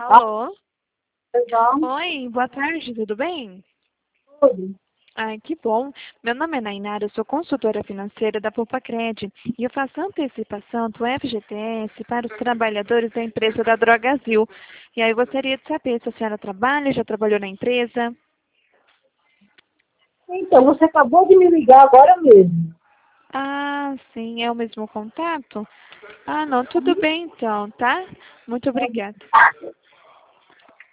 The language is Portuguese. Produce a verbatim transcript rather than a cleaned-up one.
Alô? Perdão, Oi, boa tarde, tudo bem? tudo. Ai, que bom. Meu nome é Nainara, eu sou consultora financeira da Poupa-Cred e eu faço antecipação do F G T S para os trabalhadores da empresa da Drogazil. E aí eu gostaria de saber se a senhora trabalha, já trabalhou na empresa? Então, você acabou de me ligar agora mesmo. Ah, sim, é o mesmo contato? Ah, não, tudo bem então, tá? Muito obrigada.